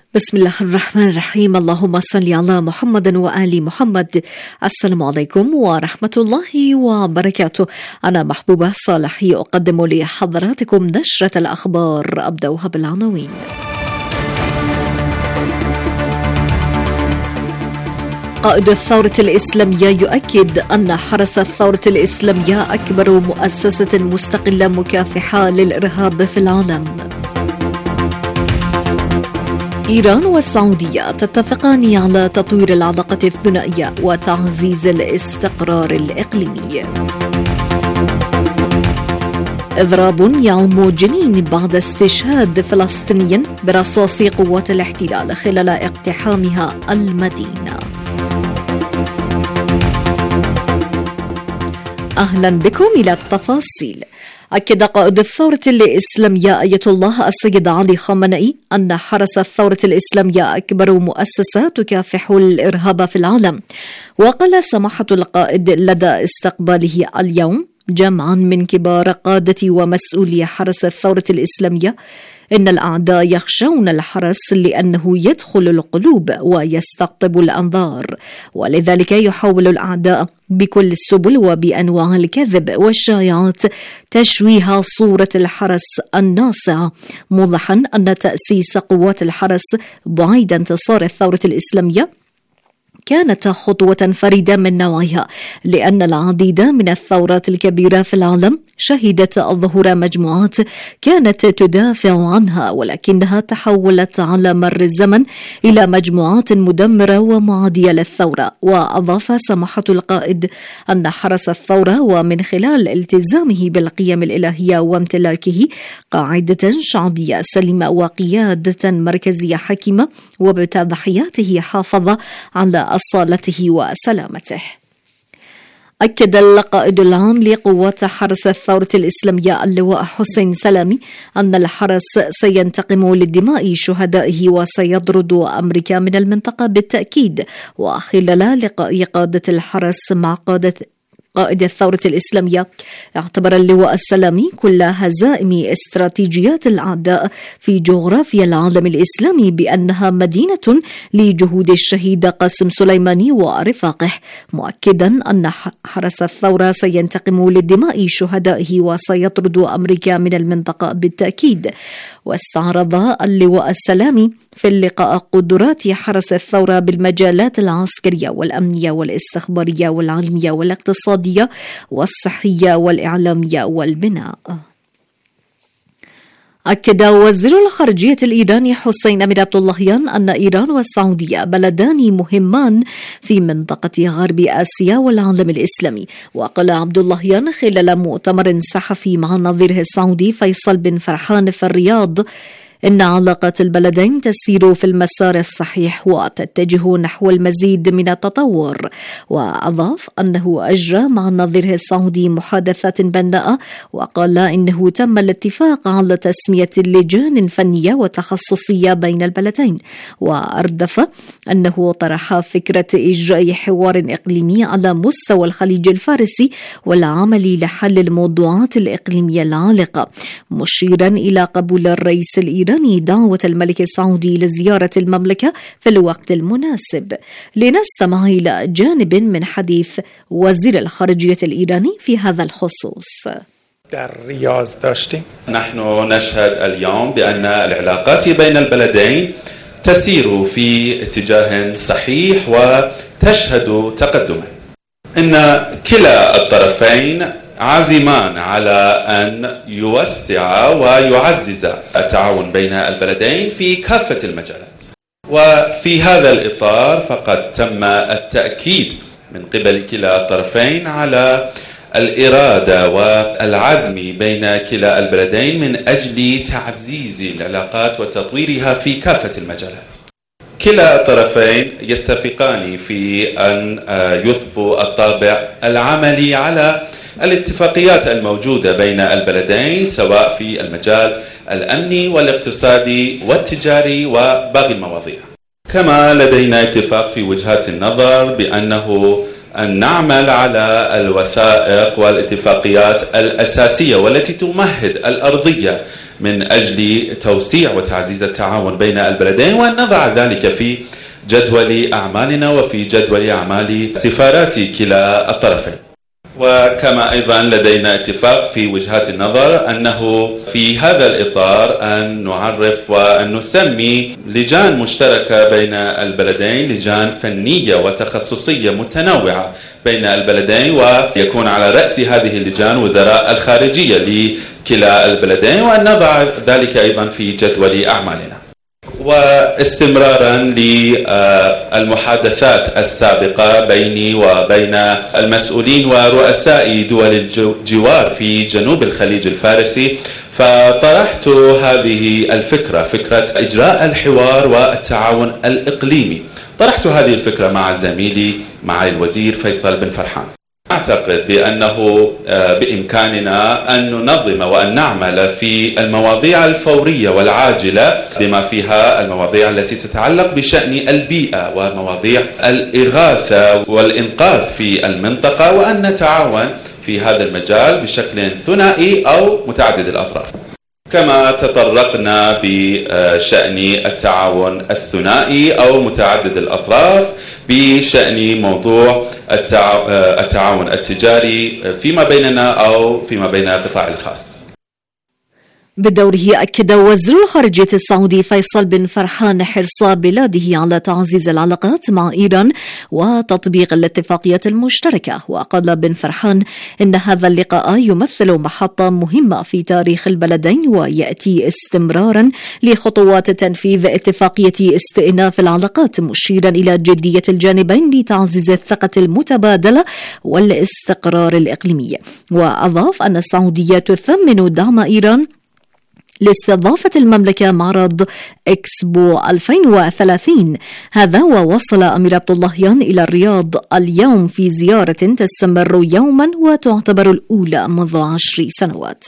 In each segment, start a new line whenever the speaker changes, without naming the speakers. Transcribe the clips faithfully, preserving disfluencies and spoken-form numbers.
بسم الله الرحمن الرحيم. اللهم صل على محمد وآل محمد. السلام عليكم ورحمة الله وبركاته. أنا محبوبة صالحي أقدم لحضراتكم نشرة الأخبار، أبدأها بالعناوين. قائد الثورة الإسلامية يؤكد أن حرس الثورة الإسلامية أكبر مؤسسة مستقلة مكافحة للإرهاب في العالم. إيران والسعودية تتفقان على تطوير العلاقة الثنائية وتعزيز الاستقرار الإقليمي. إضراب يعم جنين بعد استشهاد فلسطيني برصاص قوات الاحتلال خلال اقتحامها المدينة. أهلا بكم إلى التفاصيل. أكد قائد الثورة الإسلامية آية الله السيد علي خامنئي أن حرس الثورة الإسلامية أكبر مؤسسة تكافح الإرهاب في العالم. وقال سماحة القائد لدى استقباله اليوم جمعا من كبار قادة ومسؤولي حرس الثورة الإسلامية إن الأعداء يخشون الحرس لأنه يدخل القلوب ويستقطب الأنظار، ولذلك يحاول الأعداء بكل السبل وبأنواع الكذب والشائعات تشويه صورة الحرس الناصعة، موضحا أن تأسيس قوات الحرس بعيد انتصار الثورة الإسلامية كانت خطوة فريدة من نوعها، لأن العديد من الثورات الكبيرة في العالم شهدت ظهور مجموعات كانت تدافع عنها، ولكنها تحولت على مر الزمن إلى مجموعات مدمرة ومعادية للثورة. وأضاف سماحة القائد أن حرس الثورة ومن خلال التزامه بالقيم الإلهية وامتلاكه قاعدة شعبية سليمة وقيادة مركزية حكيمة وبتضحياته حافظ على أصالته وسلامته. أكد القائد العام لقوات حرس الثورة الإسلامية اللواء حسين سلامي أن الحرس سينتقم لدماء شهدائه وسيطرد أمريكا من المنطقة بالتأكيد. وخلال لقاء قادة الحرس مع قادة قائد الثورة الإسلامية اعتبر اللواء السلامي كل هزائم استراتيجيات الأعداء في جغرافيا العالم الإسلامي بأنها مدينة لجهود الشهيد قاسم سليماني ورفاقه، مؤكدا أن حرس الثورة سينتقم لدماء شهدائه وسيطرد أمريكا من المنطقة بالتأكيد. واستعرض اللواء السلامي في اللقاء قدرات حرس الثورة بالمجالات العسكرية والأمنية والاستخبارية والعلمية والاقتصادية والصحية والإعلامية والبناء. أكد وزير الخارجية الإيراني حسين أمير عبد اللهيان أن إيران والسعودية بلدان مهمان في منطقة غرب آسيا والعالم الإسلامي. وقال عبد اللهيان خلال مؤتمر صحفي مع نظيره السعودي فيصل بن فرحان في الرياض إن علاقات البلدين تسير في المسار الصحيح وتتجه نحو المزيد من التطور. وأضاف أنه أجرى مع نظيره السعودي محادثات بناءة، وقال إنه تم الاتفاق على تسمية لجان فنية وتخصصية بين البلدين. وأردف أنه طرح فكرة إجراء حوار إقليمي على مستوى الخليج الفارسي والعمل لحل الموضوعات الإقليمية العالقة، مشيرا إلى قبول الرئيس الإيراني دعوة الملك السعودي لزيارة المملكة في الوقت المناسب. لنستمع إلى جانب من حديث وزير الخارجية الإيراني في هذا الخصوص.
نحن نشهد اليوم بأن العلاقات بين البلدين تسير في اتجاه صحيح وتشهد تقدما. إن كلا الطرفين عازمان على أن يوسع ويعزز التعاون بين البلدين في كافة المجالات. وفي هذا الإطار فقد تم التأكيد من قبل كلا الطرفين على الإرادة والعزم بين كلا البلدين من أجل تعزيز العلاقات وتطويرها في كافة المجالات. كلا الطرفين يتفقان في أن يضفوا الطابع العملي على الاتفاقيات الموجودة بين البلدين سواء في المجال الأمني والاقتصادي والتجاري وباقي المواضيع. كما لدينا اتفاق في وجهات النظر بأنه أن نعمل على الوثائق والاتفاقيات الأساسية والتي تمهد الأرضية من أجل توسيع وتعزيز التعاون بين البلدين، وأن نضع ذلك في جدول أعمالنا وفي جدول أعمال سفارات كلا الطرفين. وكما أيضا لدينا اتفاق في وجهات النظر أنه في هذا الإطار أن نعرف وأن نسمي لجان مشتركة بين البلدين، لجان فنية وتخصصية متنوعة بين البلدين، ويكون على رأس هذه اللجان وزراء الخارجية لكلا البلدين، وأن نضع ذلك أيضا في جدول أعمالنا. واستمرارا للمحادثات السابقة بيني وبين المسؤولين ورؤساء دول الجوار في جنوب الخليج الفارسي، فطرحت هذه الفكرة، فكرة إجراء الحوار والتعاون الإقليمي. طرحت هذه الفكرة مع زميلي مع الوزير فيصل بن فرحان. أعتقد بأنه بإمكاننا أن ننظم وأن نعمل في المواضيع الفورية والعاجلة، بما فيها المواضيع التي تتعلق بشأن البيئة ومواضيع الإغاثة والإنقاذ في المنطقة، وأن نتعاون في هذا المجال بشكل ثنائي أو متعدد الأطراف. كما تطرقنا بشأن التعاون الثنائي أو متعدد الأطراف بشأن موضوع التعاون التجاري فيما بيننا أو فيما بين القطاع الخاص.
بدوره أكد وزير الخارجية السعودي فيصل بن فرحان حرص بلاده على تعزيز العلاقات مع إيران وتطبيق الاتفاقيات المشتركة. وقال بن فرحان إن هذا اللقاء يمثل محطة مهمة في تاريخ البلدين، ويأتي استمرارا لخطوات تنفيذ اتفاقية استئناف العلاقات، مشيرا إلى جدية الجانبين لتعزيز الثقة المتبادلة والاستقرار الإقليمي. وأضاف أن السعودية تثمن دعم إيران لاستضافة المملكة معرض إكسبو ألفين وثلاثين. هذا ووصل أمير عبد اللهيان إلى الرياض اليوم في زيارة تستمر يوما وتعتبر الأولى منذ عشر سنوات.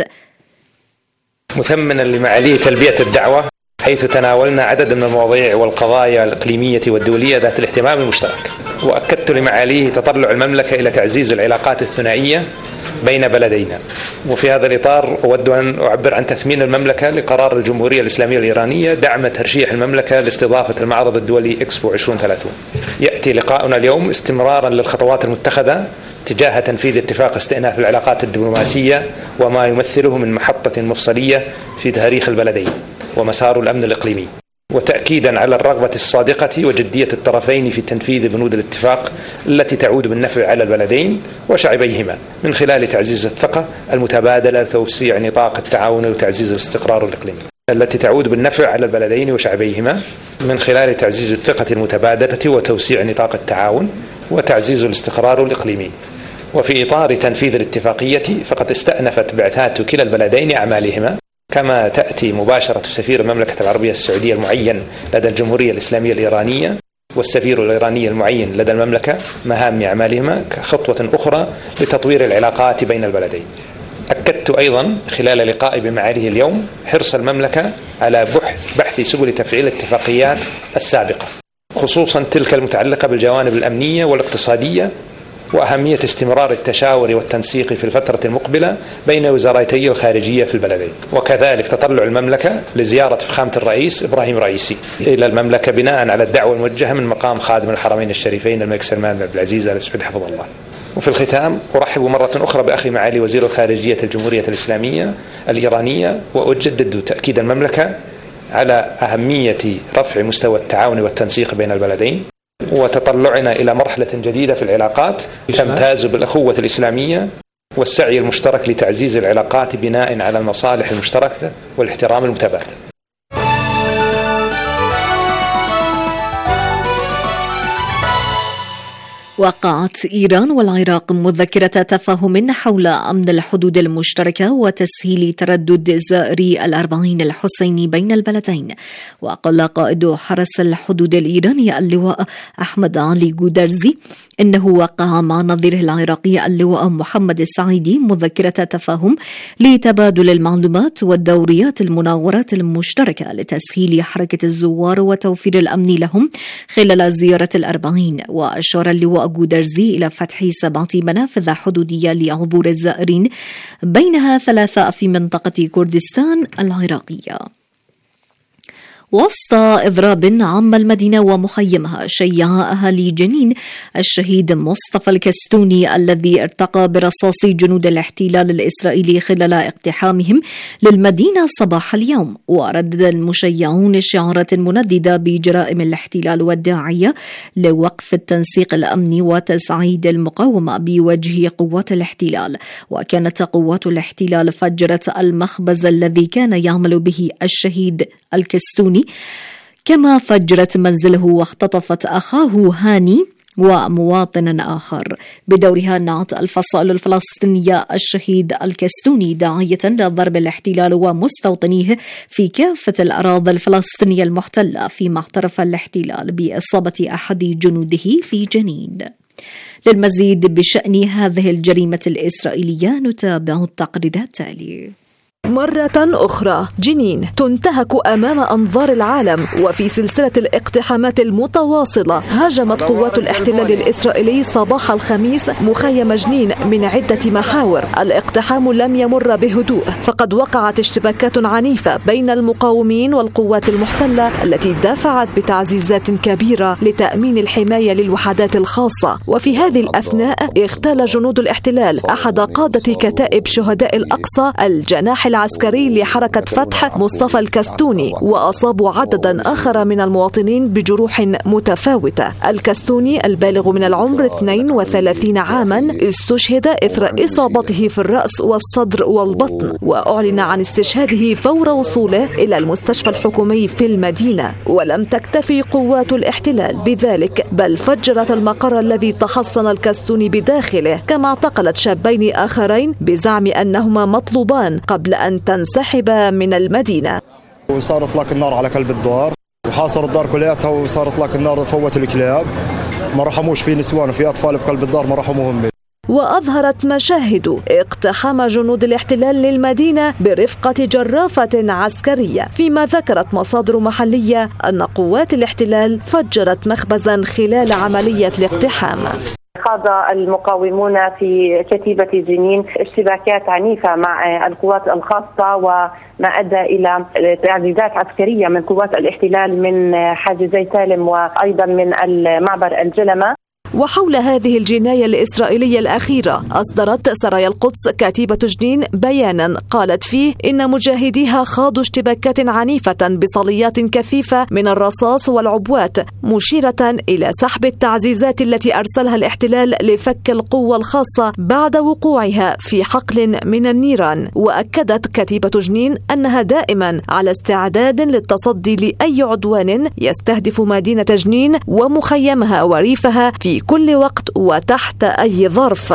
مثمنا لمعاليه تلبية الدعوة، حيث تناولنا عدد من المواضيع والقضايا الإقليمية والدولية ذات الاهتمام المشترك. وأكدت لمعاليه تطلع المملكة إلى تعزيز العلاقات الثنائية بين بلدينا. وفي هذا الإطار أود أن أعبر عن تثمين المملكة لقرار الجمهورية الإسلامية الإيرانية دعم ترشيح المملكة لاستضافة المعرض الدولي إكسبو عشرين ثلاثين. يأتي لقاؤنا اليوم استمرارا للخطوات المتخذة تجاه تنفيذ اتفاق استئناف العلاقات الدبلوماسية وما يمثله من محطة مفصلية في تاريخ البلدين ومسار الأمن الإقليمي، وتأكيدا على الرغبة الصادقة وجدية الطرفين في تنفيذ بنود الاتفاق التي تعود بالنفع على البلدين وشعبيهما من خلال تعزيز الثقة المتبادلة وتوسيع نطاق التعاون وتعزيز الاستقرار الإقليمي التي تعود بالنفع على البلدين وشعبيهما من خلال تعزيز الثقة المتبادلة وتوسيع نطاق التعاون وتعزيز الاستقرار الإقليمي. وفي إطار تنفيذ الاتفاقية فقد استأنفت بعثات كلا البلدين أعمالهما، كما تأتي مباشرة سفير المملكة العربية السعودية المعين لدى الجمهورية الإسلامية الإيرانية والسفير الإيراني المعين لدى المملكة مهام أعمالهما كخطوة أخرى لتطوير العلاقات بين البلدين. أكدت أيضا خلال لقائي بمعاليه اليوم حرص المملكة على بحث بحث سبل تفعيل الاتفاقيات السابقة، خصوصا تلك المتعلقة بالجوانب الأمنية والاقتصادية، وأهمية استمرار التشاور والتنسيق في الفترة المقبلة بين وزارتي الخارجية في البلدين. وكذلك تطلع المملكة لزيارة فخامة الرئيس إبراهيم رئيسي إلى المملكة بناء على الدعوة الموجهة من مقام خادم الحرمين الشريفين الملك سلمان بن عبد العزيز آل سعود حفظه الله. وفي الختام أرحب مرة أخرى بأخي معالي وزير الخارجية الجمهورية الإسلامية الإيرانية، وأجدد تأكيد المملكة على أهمية رفع مستوى التعاون والتنسيق بين البلدين، وتطلعنا إلى مرحلة جديدة في العلاقات تمتاز بالأخوة الإسلامية والسعي المشترك لتعزيز العلاقات بناء على المصالح المشتركة والاحترام المتبادل.
وقعت إيران والعراق مذكرة تفاهم حول أمن الحدود المشتركة وتسهيل تردد زائري الأربعين الحسيني بين البلدين. وقال قائد حرس الحدود الإيراني اللواء أحمد علي جودرزي إنه وقع مع نظيره العراقي اللواء محمد السعيدي مذكرة تفاهم لتبادل المعلومات والدوريات المناورات المشتركة لتسهيل حركة الزوار وتوفير الأمن لهم خلال زيارة الأربعين. وأشار اللواء وأجودرزي إلى فتح سبعة منافذ حدودية لعبور الزائرين، بينها ثلاثة في منطقة كردستان العراقية. وسط إضراب عم المدينة ومخيمها، شيع أهالي جنين الشهيد مصطفى الكستوني الذي ارتقى برصاص جنود الاحتلال الإسرائيلي خلال اقتحامهم للمدينة صباح اليوم. وردد المشيعون شعارات منددة بجرائم الاحتلال والداعية لوقف التنسيق الأمني وتسعيد المقاومة بوجه قوات الاحتلال. وكانت قوات الاحتلال فجرت المخبز الذي كان يعمل به الشهيد الكستوني، كما فجرت منزله واختطفت أخاه هاني ومواطن آخر. بدورها نعت الفصائل الفلسطينية الشهيد الكستوني داعية لضرب الاحتلال ومستوطنيه في كافة الأراضي الفلسطينية المحتلة، فيما اعترف الاحتلال بإصابة أحد جنوده في جنين. للمزيد بشأن هذه الجريمة الإسرائيلية نتابع التقرير التالي.
مرة أخرى جنين تنتهك أمام أنظار العالم، وفي سلسلة الاقتحامات المتواصلة هاجمت قوات الاحتلال الإسرائيلي صباح الخميس مخيم جنين من عدة محاور. الاقتحام لم يمر بهدوء، فقد وقعت اشتباكات عنيفة بين المقاومين والقوات المحتلة التي دافعت بتعزيزات كبيرة لتأمين الحماية للوحدات الخاصة. وفي هذه الأثناء اغتال جنود الاحتلال أحد قادة كتائب شهداء الأقصى الجناح العسكري لحركة فتح مصطفى الكستوني، وأصابوا عددا آخر من المواطنين بجروح متفاوتة. الكستوني البالغ من العمر اثنين وثلاثين عاما استشهد إثر إصابته في الرأس والصدر والبطن، وأعلن عن استشهاده فور وصوله إلى المستشفى الحكومي في المدينة. ولم تكتفي قوات الاحتلال بذلك، بل فجرت المقر الذي تحصن الكستوني بداخله، كما اعتقلت شابين آخرين بزعم أنهما مطلوبان قبل أن تنسحب من المدينة.
وصار اطلاق النار على كلب الدار، وحاصر الدار كلياتها، وصار اطلاق النار فوت الكلاب، ما رحموش في نسوان وفي أطفال بقلب الدار، ما رحموهم.
وأظهرت مشاهد اقتحام جنود الاحتلال للمدينة برفقة جرافة عسكرية، فيما ذكرت مصادر محلية أن قوات الاحتلال فجرت مخبزا خلال عملية الاقتحام.
خاض المقاومون في كتيبة جنين اشتباكات عنيفة مع القوات الخاصة، وما أدى إلى تعزيزات عسكرية من قوات الاحتلال من حاجزي سالم وأيضا من المعبر الجلمة.
وحول هذه الجناية الإسرائيلية الأخيرة أصدرت سرايا القدس كتيبة جنين بيانا قالت فيه إن مجاهديها خاضوا اشتباكات عنيفة بصليات كثيفة من الرصاص والعبوات، مشيرة إلى سحب التعزيزات التي أرسلها الاحتلال لفك القوة الخاصة بعد وقوعها في حقل من النيران. وأكدت كتيبة جنين أنها دائما على استعداد للتصدي لأي عدوان يستهدف مدينة جنين ومخيمها وريفها في كل وقت وتحت أي ظرف.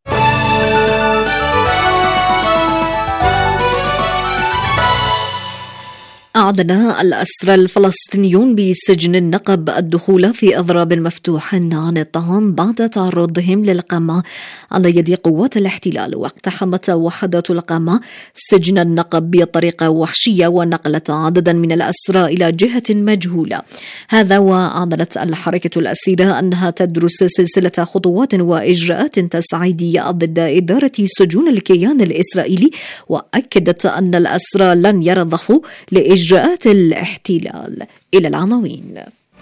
أعلن الأسرى الفلسطينيون بسجن النقب الدخول في أضراب مفتوح عن الطعام بعد تعرضهم للقمع على يد قوات الاحتلال. واقتحمت وحدات القمع سجن النقب بطريقة وحشية، ونقلت عددا من الأسرى إلى جهة مجهولة. هذا وأعلنت الحركة الأسيرة أنها تدرس سلسلة خطوات وإجراءات تساعدية ضد إدارة سجون الكيان الإسرائيلي، وأكدت أن الأسرى لن يرضخوا لإجراءات إجراءات الاحتلال. إلى العناوين.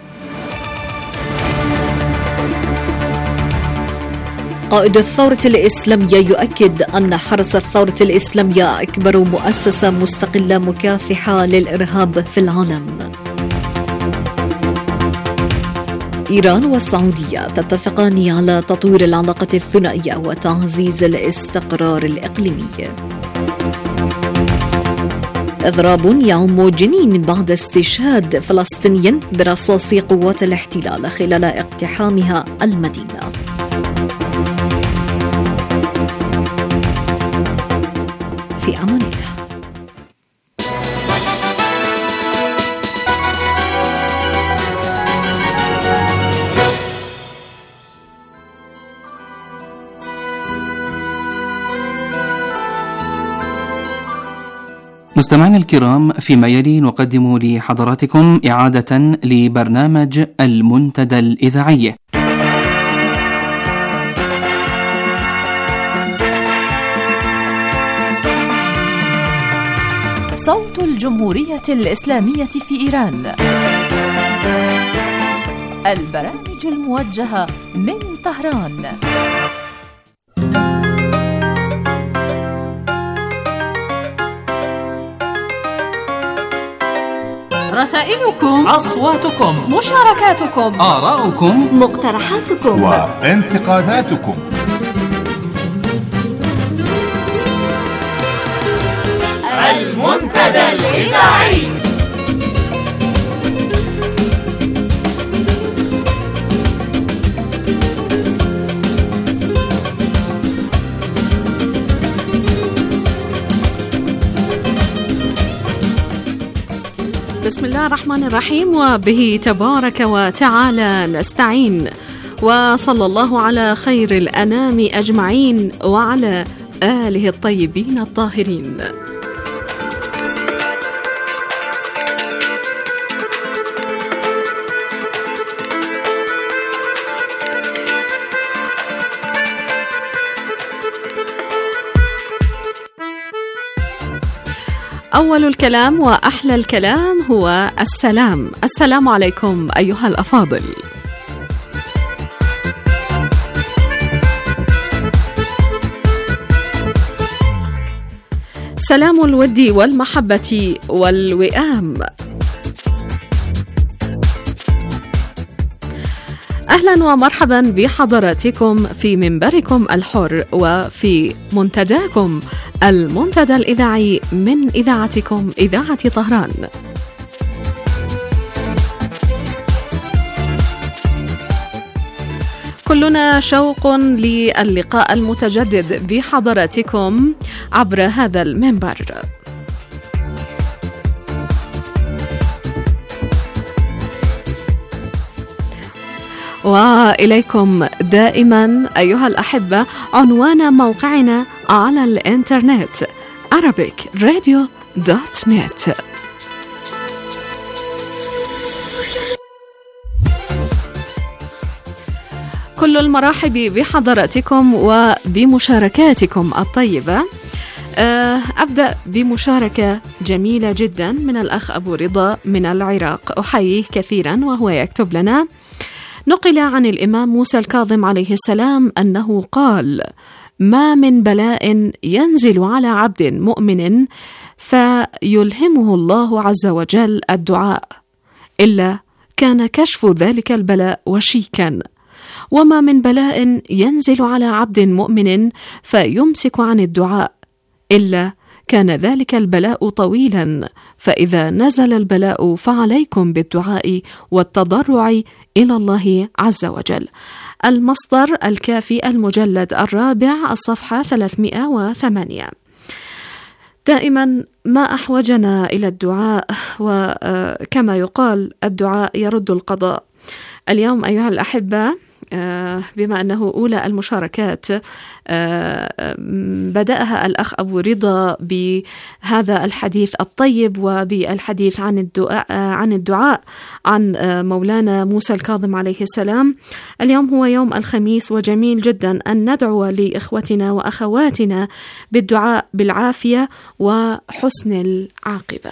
قائد الثورة الإسلامية يؤكد أن حرس الثورة الإسلامية أكبر مؤسسة مستقلة مكافحة للإرهاب في العالم. إيران والسعودية تتفقان على تطوير العلاقة الثنائية وتعزيز الاستقرار الإقليمي. إضراب يعم جنين بعد استشهاد فلسطيني برصاص قوات الاحتلال خلال اقتحامها المدينة. في أمان الله.
مستمعينا الكرام، فيما يلي نقدم لحضراتكم إعادة لبرنامج المنتدى الإذاعي.
صوت الجمهورية الإسلامية في إيران. البرامج الموجهة من طهران.
رسائلكم، أصواتكم،
مشاركاتكم،
آراؤكم،
مقترحاتكم
وانتقاداتكم.
المنتدى الإذاعي.
بسم الله الرحمن الرحيم، وبه تبارك وتعالى نستعين، وصلى الله على خير الأنام أجمعين وعلى آله الطيبين الطاهرين. أول الكلام وأحلى الكلام هو السلام. السلام عليكم أيها الأفاضل. سلام الود والمحبة والوئام. أهلا ومرحبا بحضراتكم في منبركم الحر وفي منتداكم المنتدى الإذاعي من إذاعتكم إذاعة طهران. كلنا شوق للقاء المتجدد بحضراتكم عبر هذا المنبر. وإليكم دائما أيها الأحبة عنوان موقعنا على الإنترنت arabic radio dot net. كل المرحب بحضراتكم وبمشاركاتكم الطيبة. أبدأ بمشاركة جميلة جدا من الأخ أبو رضا من العراق، أحييه كثيرا وهو يكتب لنا: نقل عن الإمام موسى الكاظم عليه السلام أنه قال: ما من بلاء ينزل على عبد مؤمن فيلهمه الله عز وجل الدعاء إلا كان كشف ذلك البلاء وشيكا، وما من بلاء ينزل على عبد مؤمن فيمسك عن الدعاء إلا كان ذلك البلاء طويلا، فإذا نزل البلاء فعليكم بالدعاء والتضرع إلى الله عز وجل. المصدر الكافي المجلد الرابع الصفحة ثلاثمائة وثمانية. دائما ما أحوجنا إلى الدعاء، وكما يقال الدعاء يرد القضاء. اليوم أيها الأحبة بما أنه أولى المشاركات بدأها الأخ أبو رضا بهذا الحديث الطيب وبالحديث عن الدعاء عن الدعاء عن مولانا موسى الكاظم عليه السلام. اليوم هو يوم الخميس، وجميل جدا أن ندعو لإخوتنا وأخواتنا بالدعاء بالعافية وحسن العاقبة.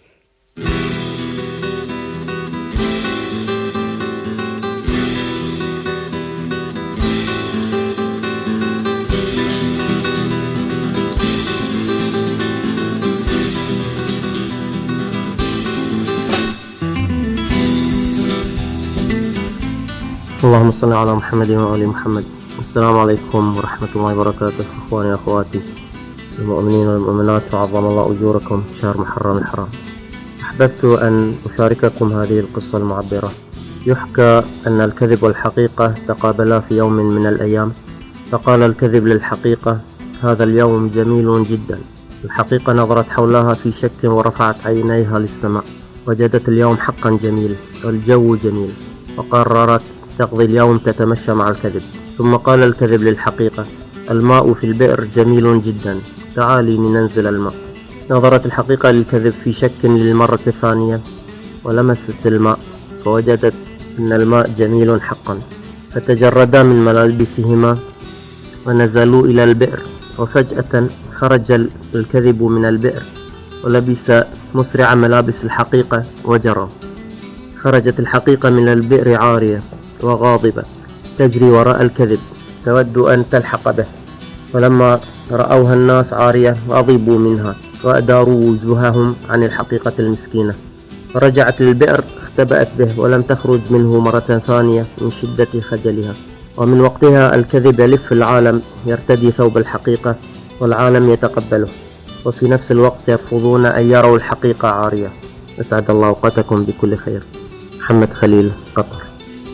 اللهم صل على محمد وآل محمد. السلام عليكم ورحمة الله وبركاته. أخواني وأخواتي المؤمنين والمؤمنات، وعظم الله أجوركم شهر محرم الحرام. أحببت أن أشارككم هذه القصة المعبرة. يحكى أن الكذب والحقيقة تقابلا في يوم من الأيام، فقال الكذب للحقيقة: هذا اليوم جميل جدا. الحقيقة نظرت حولها في شك ورفعت عينيها للسماء، وجدت اليوم حقا جميل والجو جميل، وقررت تقضي اليوم تتمشى مع الكذب. ثم قال الكذب للحقيقة: الماء في البئر جميل جدا، تعالي لننزل الماء. نظرت الحقيقة للكذب في شك للمرة الثانية، ولمست الماء فوجدت أن الماء جميل حقا، فتجردا من ملابسهما ونزلوا إلى البئر. وفجأة خرج الكذب من البئر ولبس مسرعا ملابس الحقيقة وجرى. خرجت الحقيقة من البئر عارية وغاضبة تجري وراء الكذب تود أن تلحق به، ولما رأوها الناس عارية أغضبوا منها وأداروا وجوههم عن الحقيقة المسكينة، فرجعت للبئر اختبأت به ولم تخرج منه مرة ثانية من شدة خجلها. ومن وقتها الكذب يلف العالم يرتدي ثوب الحقيقة والعالم يتقبله، وفي نفس الوقت يرفضون أن يروا الحقيقة عارية. أسعد الله أوقاتكم بكل خير. محمد خليل، قطر.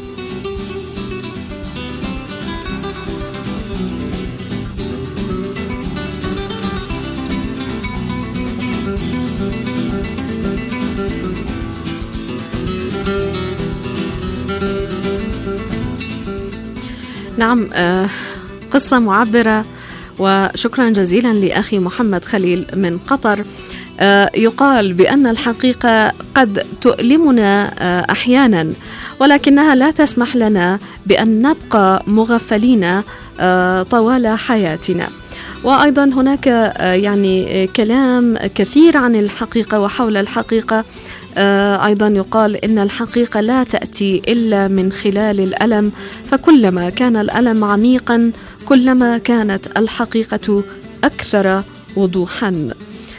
نعم، قصة معبرة، وشكرا جزيلا لأخي محمد خليل من قطر. يقال بأن الحقيقة قد تؤلمنا أحيانا، ولكنها لا تسمح لنا بأن نبقى مغفلين طوال حياتنا. وأيضا هناك يعني كلام كثير عن الحقيقة وحول الحقيقة. أيضا يقال إن الحقيقة لا تأتي إلا من خلال الألم، فكلما كان الألم عميقا كلما كانت الحقيقة أكثر وضوحا.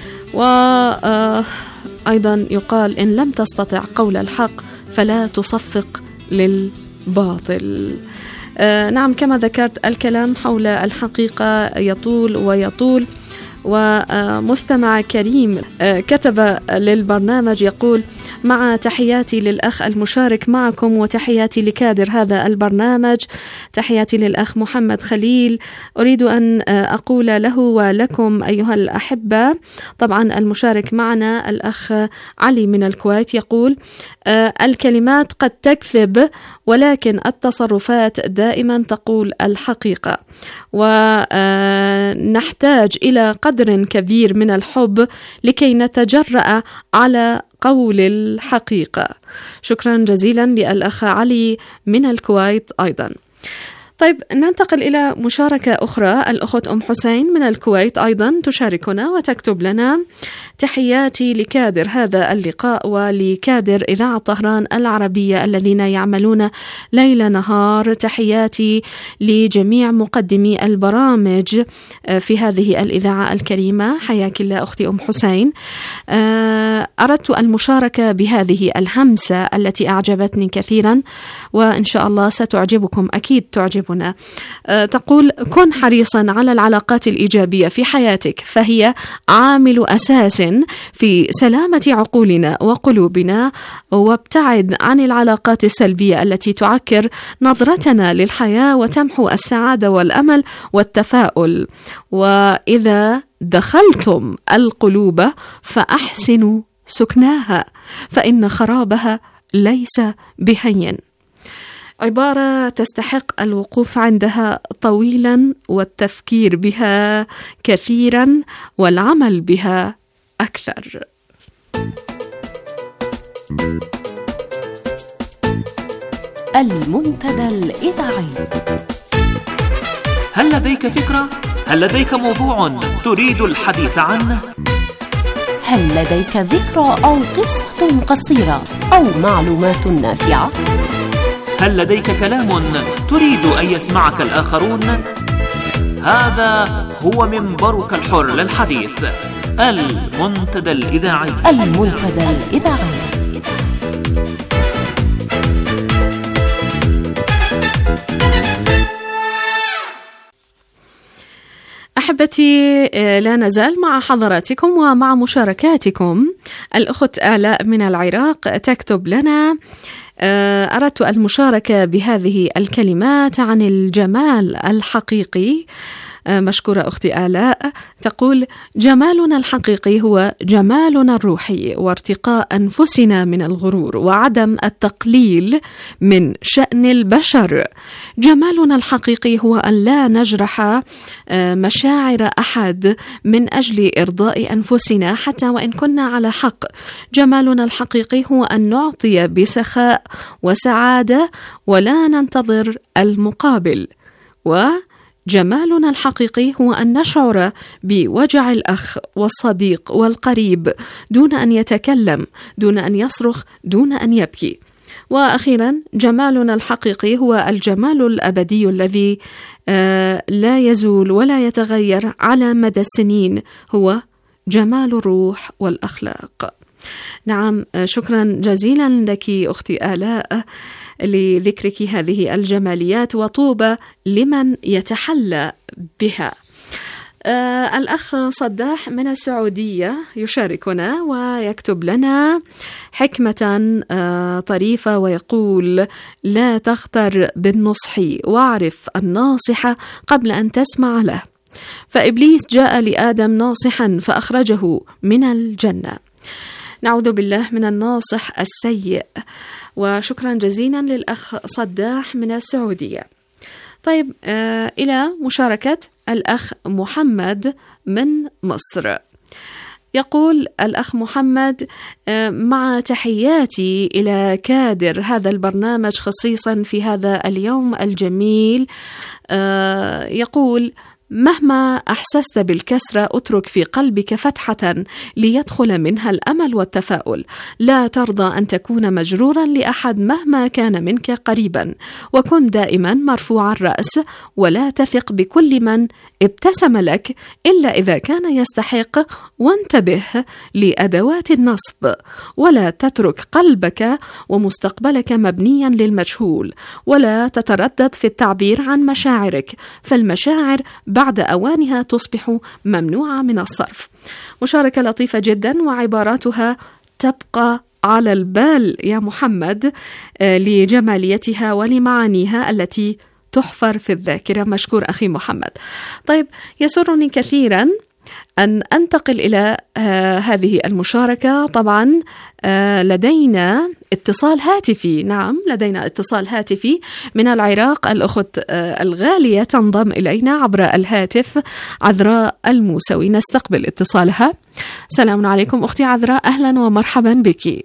وأيضا يقال إن لم تستطع قول الحق فلا تصفق للباطل. نعم، كما ذكرت الكلام حول الحقيقة يطول ويطول. ومستمع كريم كتب للبرنامج يقول: مع تحياتي للأخ المشارك معكم وتحياتي لكادر هذا البرنامج، تحياتي للأخ محمد خليل، أريد أن أقول له ولكم أيها الأحبة. طبعا المشارك معنا الأخ علي من الكويت يقول: الكلمات قد تكذب ولكن التصرفات دائما تقول الحقيقة، ونحتاج إلى قدر كبير من الحب لكي نتجرأ على قول الحقيقة. شكرا جزيلا للأخ علي من الكويت أيضا. طيب، ننتقل إلى مشاركة أخرى. الأخت أم حسين من الكويت أيضا تشاركنا وتكتب لنا: تحياتي لكادر هذا اللقاء ولكادر إذاعة طهران العربية الذين يعملون ليل نهار. تحياتي لجميع مقدمي البرامج في هذه الإذاعة الكريمة. حياك الله أختي أم حسين. أردت المشاركة بهذه الهمسة التي أعجبتني كثيرا، وإن شاء الله ستعجبكم، أكيد تعجبنا. تقول: كن حريصا على العلاقات الإيجابية في حياتك، فهي عامل أساس في سلامة عقولنا وقلوبنا، وابتعد عن العلاقات السلبية التي تعكر نظرتنا للحياة وتمحو السعادة والأمل والتفاؤل. وإذا دخلتم القلوب فأحسنوا سكناها، فإن خرابها ليس بهين. عبارة تستحق الوقوف عندها طويلا والتفكير بها كثيرا والعمل بها أكثر.
المنتدى الإذاعي.
هل لديك فكرة؟ هل لديك موضوع تريد الحديث عنه؟
هل لديك ذكرى أو قصة قصيرة أو معلومات نافعة؟
هل لديك كلام تريد أن يسمعك الآخرون؟ هذا هو منبرك الحر للحديث، المنتدى الإذاعي.
المنتدى الإذاعي.
أحبتي، لا نزال مع حضراتكم ومع مشاركاتكم. الأخت آلاء من العراق تكتب لنا: أردت المشاركة بهذه الكلمات عن الجمال الحقيقي. مشكورة أختي آلاء. تقول: جمالنا الحقيقي هو جمالنا الروحي وارتقاء أنفسنا من الغرور وعدم التقليل من شأن البشر. جمالنا الحقيقي هو أن لا نجرح مشاعر أحد من أجل إرضاء أنفسنا حتى وإن كنا على حق. جمالنا الحقيقي هو أن نعطي بسخاء وسعادة ولا ننتظر المقابل. و جمالنا الحقيقي هو أن نشعر بوجع الأخ والصديق والقريب دون أن يتكلم، دون أن يصرخ، دون أن يبكي. وأخيرا جمالنا الحقيقي هو الجمال الأبدي الذي آه لا يزول ولا يتغير على مدى السنين، هو جمال الروح والأخلاق. نعم، شكرا جزيلا لك أختي آلاء لذكرك هذه الجماليات، وطوبى لمن يتحلى بها. آه الأخ صداح من السعودية يشاركنا ويكتب لنا حكمة آه طريفة ويقول: لا تغتر بالنصح واعرف الناصح قبل أن تسمع له، فإبليس جاء لآدم ناصحا فأخرجه من الجنة. نعوذ بالله من الناصح السيء. وشكرا جزيلا للأخ صداح من السعودية. طيب، آه إلى مشاركة الأخ محمد من مصر. يقول الأخ محمد: آه مع تحياتي إلى كادر هذا البرنامج خصيصا في هذا اليوم الجميل، آه يقول: مهما أحسست بالكسرة اترك في قلبك فتحة ليدخل منها الأمل والتفاؤل. لا ترضى أن تكون مجرورا لأحد مهما كان منك قريبا، وكن دائما مرفوع الرأس، ولا تثق بكل من ابتسم لك إلا إذا كان يستحق، وانتبه لأدوات النصب، ولا تترك قلبك ومستقبلك مبنيا للمجهول، ولا تتردد في التعبير عن مشاعرك، فالمشاعر بعد أوانها تصبح ممنوعة من الصرف. مشاركة لطيفة جدا وعباراتها تبقى على البال يا محمد لجماليتها ولمعانيها التي تحفر في الذاكرة. مشكور أخي محمد. طيب، يسرني كثيرا أن أنتقل إلى آه هذه المشاركة. طبعا آه لدينا اتصال هاتفي. نعم، لدينا اتصال هاتفي من العراق. الأخت آه الغالية تنضم إلينا عبر الهاتف، عذراء الموسوي. نستقبل اتصالها. السلام عليكم أختي عذراء، أهلا ومرحبا بك.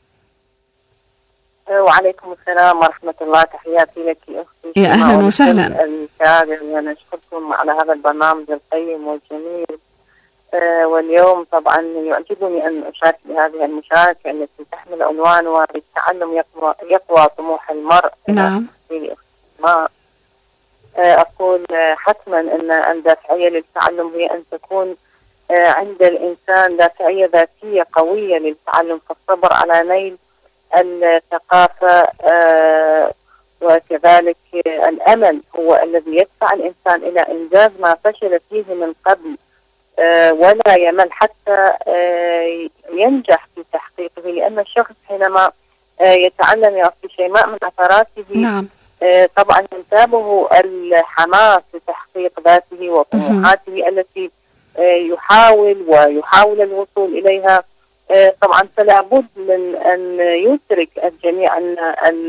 وعليكم السلام ورحمة الله، تحياتي لك أختي.
يا أهلا وسهلا.
الكادر، ونشكركم على هذا البرنامج القيم والجميل. آه واليوم طبعا يعجبني أن أشارك بهذه المشاركة التي تحمل عنوان والتعلم يقوى, يقوى طموح المرء.
نعم.
ما آه أقول آه حتما أن الدافعية للتعلم هي أن تكون آه عند الإنسان دافعية ذاتية قوية للتعلم، فالصبر على نيل الثقافة آه وكذلك الأمل هو الذي يدفع الإنسان إلى إنجاز ما فشل فيه من قبل، آه ولا يمل حتى آه ينجح في تحقيقه. لأن الشخص حينما آه يتعلم يعطي شيماء من أثراته،
نعم.
آه طبعا ينتابه الحماس لتحقيق ذاته وطموحاته التي آه يحاول ويحاول الوصول إليها. آه طبعا فلا بد من أن يدرك الجميع أن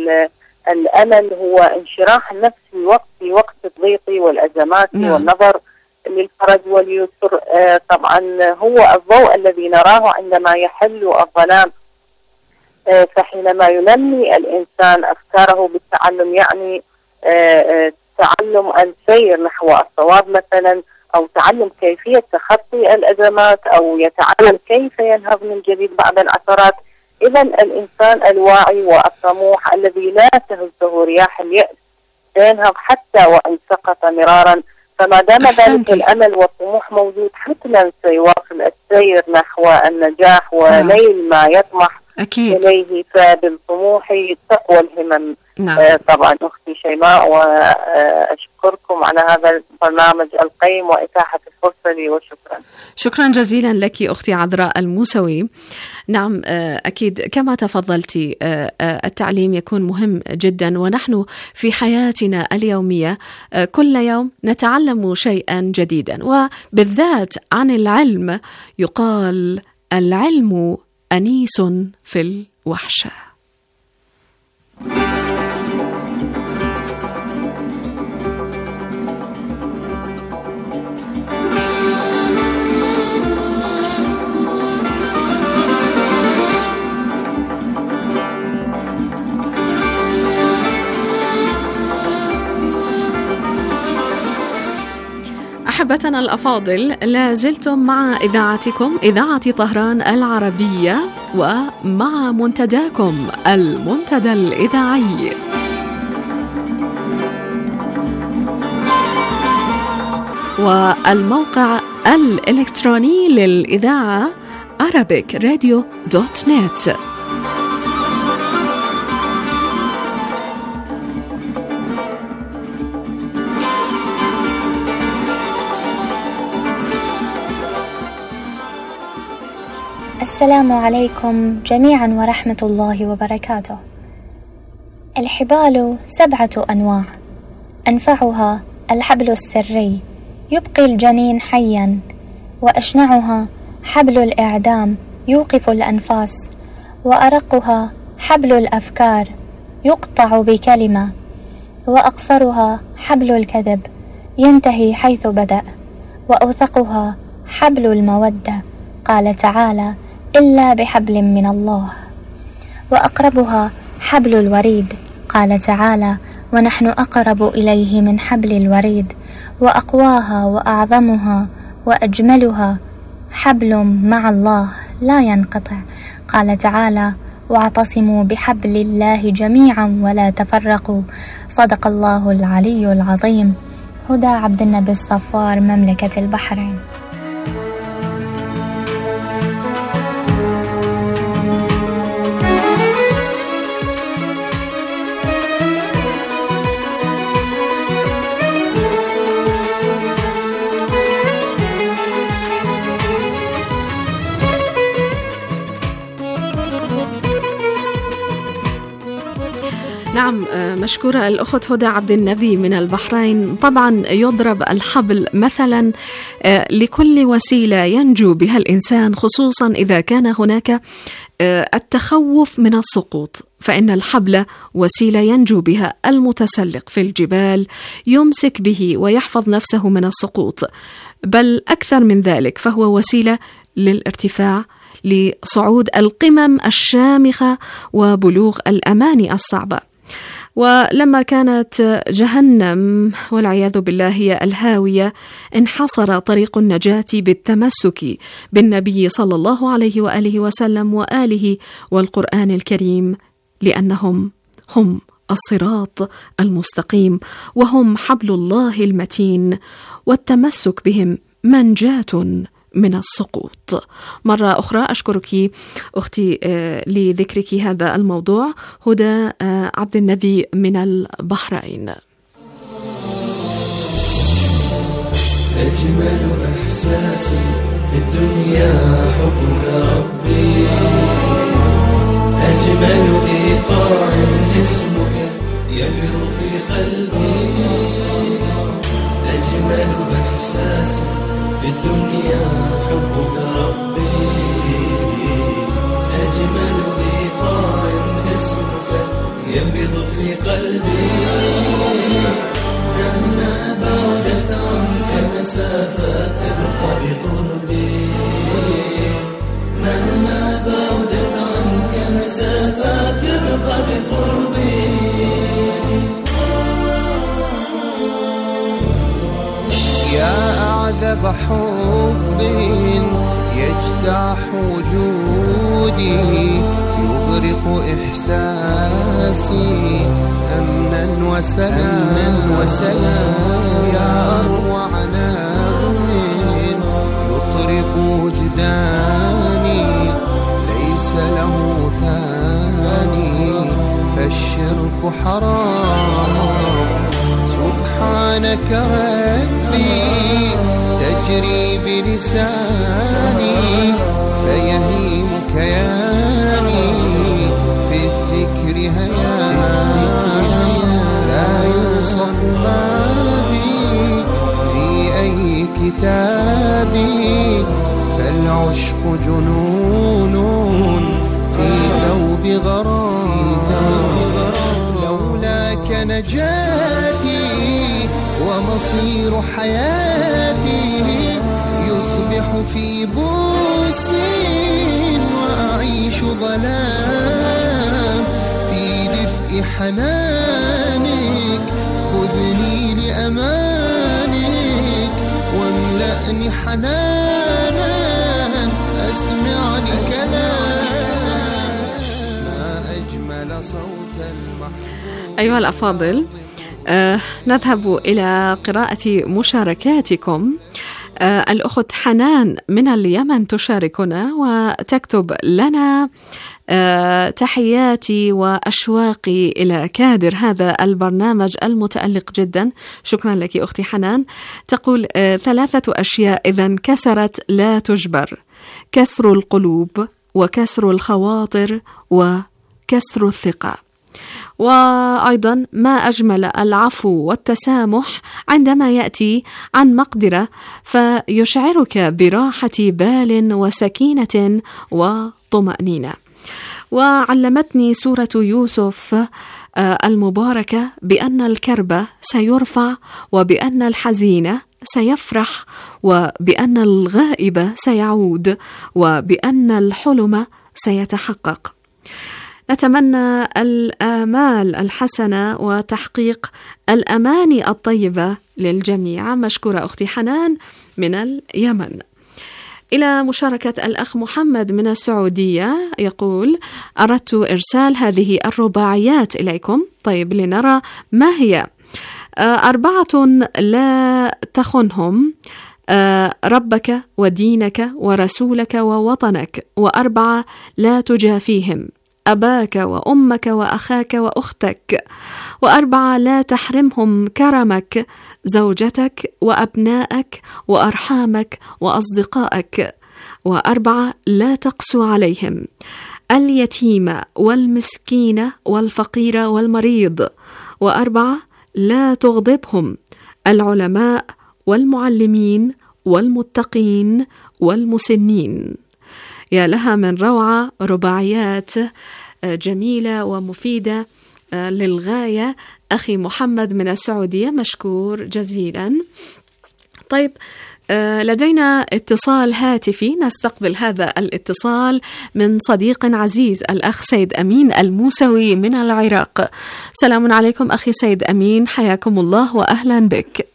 الأمل هو انشراح النفس في وقت في وقت الضيق والأزمات، نعم. والنظر للفرج واليسر. آه طبعا هو الضوء الذي نراه عندما يحل الظلام. آه فحينما ينمي الإنسان أفكاره بالتعلم، يعني آه آه تعلم السير نحو الصواب مثلا، أو تعلم كيفية تخطي الأزمات، أو يتعلم كيف ينهض من جديد بعد العثرات. إذا الإنسان الواعي والطموح الذي لا تهزه رياح اليأس سينهض حتى وإن سقط مرارا. فما دام ذلك الأمل والطموح موجود، حتما سيواصل السير نحو النجاح ونيل ما يطمح
أكيد
إليه. فبالطموح تقوى الهمم.
نعم.
آه طبعا أختي شيماء، وأشكركم على هذا البرنامج القيم وإتاحة الفرصة لي، وشكرا.
شكرا جزيلا لك أختي عذراء الموسوي. نعم، أكيد كما تفضلتي التعليم يكون مهم جدا، ونحن في حياتنا اليومية كل يوم نتعلم شيئا جديدا، وبالذات عن العلم يقال العلم أنيس في الوحشة. مستمعاتنا الأفاضل، لا زلتم مع إذاعتكم إذاعة طهران العربية ومع منتداكم المنتدى الإذاعي. والموقع الإلكتروني للإذاعة arabic radio dot net.
السلام عليكم جميعا ورحمة الله وبركاته. الحبال سبعة أنواع، أنفعها الحبل السري يبقي الجنين حيا، وأشنعها حبل الإعدام يوقف الأنفاس، وأرقها حبل الأفكار يقطع بكلمة، وأقصرها حبل الكذب ينتهي حيث بدأ، وأوثقها حبل المودة قال تعالى إلا بحبل من الله، وأقربها حبل الوريد قال تعالى ونحن أقرب إليه من حبل الوريد، وأقواها وأعظمها وأجملها حبل مع الله لا ينقطع قال تعالى واعتصموا بحبل الله جميعا ولا تفرقوا صدق الله العلي العظيم. هدى عبد النبي الصفار، مملكة البحرين.
نعم، مشكورة الأخت هدى عبد النبي من البحرين. طبعا يضرب الحبل مثلا لكل وسيلة ينجو بها الإنسان، خصوصا إذا كان هناك التخوف من السقوط، فإن الحبل وسيلة ينجو بها المتسلق في الجبال، يمسك به ويحفظ نفسه من السقوط، بل أكثر من ذلك فهو وسيلة للارتفاع، لصعود القمم الشامخة وبلوغ الأماني الصعبة. ولما كانت جهنم والعياذ بالله هي الهاوية، انحصر طريق النجاة بالتمسك بالنبي صلى الله عليه وآله وسلم وآله والقرآن الكريم، لأنهم هم الصراط المستقيم، وهم حبل الله المتين، والتمسك بهم منجاة من السقوط. مرة أخرى أشكرك أختي لذكرك هذا الموضوع، هدى عبد النبي من البحرين.
أجمل إحساس في الدنيا حبك ربي، أجمل إيقاع اسمك يبر في قلبي، أجمل إحساس في الدنيا حبك ربي، أجمل إيقاع اسمك ينبض في قلبي، مهما بعدت عنك مسافات تبقى بقربي، مهما بعدت عنك مسافات تبقى بقربي.
يا أعذب حب يجتاح وجودي، يغرق إحساسي أمنا وسلام وسلام، يا أروع نغم يطرب وجداني ليس له ثاني، فالشرك حرام سبحانك ربي، تجري بلساني فيهيم كياني في الذكر هيام، لا يوصف ما بي في أي كتابي، فالعشق جنون في ثوب غرام، لولاك نجاتي ومصير حياتي، يصبح في بوس وأعيش ظلام، في دفء حنانك خذني لأمانك واملأ املأني حنانا اسمعني كلام ما أجمل صوت المحبوب.
أيها الأفاضل، آه نذهب إلى قراءة مشاركاتكم. آه الأخت حنان من اليمن تشاركنا وتكتب لنا: آه تحياتي وأشواقي إلى كادر هذا البرنامج المتألق جدا. شكرا لك أختي حنان. تقول: آه ثلاثة أشياء إذا انكسرت لا تجبر: كسر القلوب، وكسر الخواطر، وكسر الثقة. وأيضا ما أجمل العفو والتسامح عندما يأتي عن مقدرة فيشعرك براحة بال وسكينة وطمأنينة. وعلمتني سورة يوسف المباركة بأن الكرب سيرفع، وبأن الحزين سيفرح، وبأن الغائب سيعود، وبأن الحلم سيتحقق. نتمنى الآمال الحسنة وتحقيق الأماني الطيبة للجميع. مشكورة أختي حنان من اليمن. إلى مشاركة الأخ محمد من السعودية، يقول: أردت إرسال هذه الرباعيات إليكم. طيب، لنرى ما هي. أربعة لا تخنهم: ربك ودينك ورسولك ووطنك. وأربعة لا تجافيهم: أباك وأمك وأخاك وأختك. وأربعة لا تحرمهم كرمك: زوجتك وأبنائك وأرحامك وأصدقائك. وأربعة لا تقسو عليهم: اليتيم والمسكين والفقير والمريض. وأربعة لا تغضبهم: العلماء والمعلمين والمتقين والمسنين. يا لها من روعة، رباعيات جميلة ومفيدة للغاية. أخي محمد من السعودية، مشكور جزيلا. طيب، لدينا اتصال هاتفي، نستقبل هذا الاتصال من صديق عزيز، الأخ سيد أمين الموسوي من العراق. سلام عليكم أخي سيد أمين، حياكم الله وأهلا بك.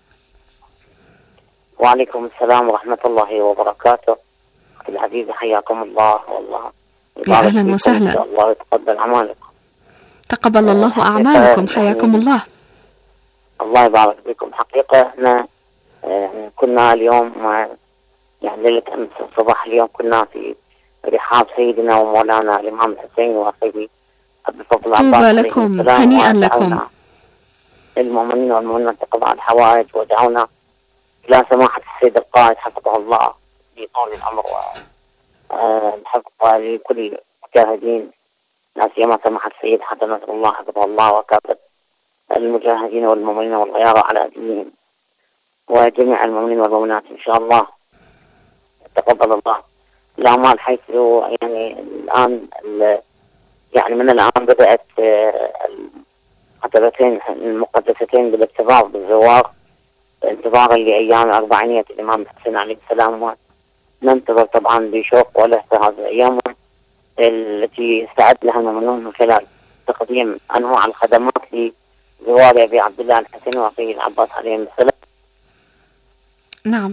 وعليكم السلام ورحمة الله وبركاته. العزيزة حياكم الله، والله
يا أهلا وسهلا.
الله يتقبل أعمالكم.
تقبل الله أعمالكم، حياكم الله.
الله يبارك بكم. حقيقة احنا كنا اليوم يعني ليلة أمس صباح اليوم كنا في رحاب سيدنا ومولانا الإمام الحسين وأخيه أبي الفضل عباس.
طوبى لكم، هنيئا لكم.
المؤمنين والمؤمنات قضاء الحوائج، ودعونا إلى سماحة السيد القائد حفظه الله بطول الأمر والحفظ لكل المجاهدين، لا سيما سماحة السيد حتى نصر الله حفظه الله، وكافة المجاهدين والمؤمنين والغيار على دينهم، وجميع المؤمنين والمؤمنات إن شاء الله. تقبل الله الأعمال، حيث يعني الآن يعني من الآن بدأت الخطبتين المقدستين بالاتفاق بالزوار انتظارا لأيام أربعينية الإمام الحسين عليه السلام. وننتظر طبعا بشوق ولهفة هذه الأيام التي استعد لها المؤمنون من خلال تقديم أنواع الخدمات لزوار أبي عبد الله الحسين وأخيه العباس عليهم السلام.
نعم،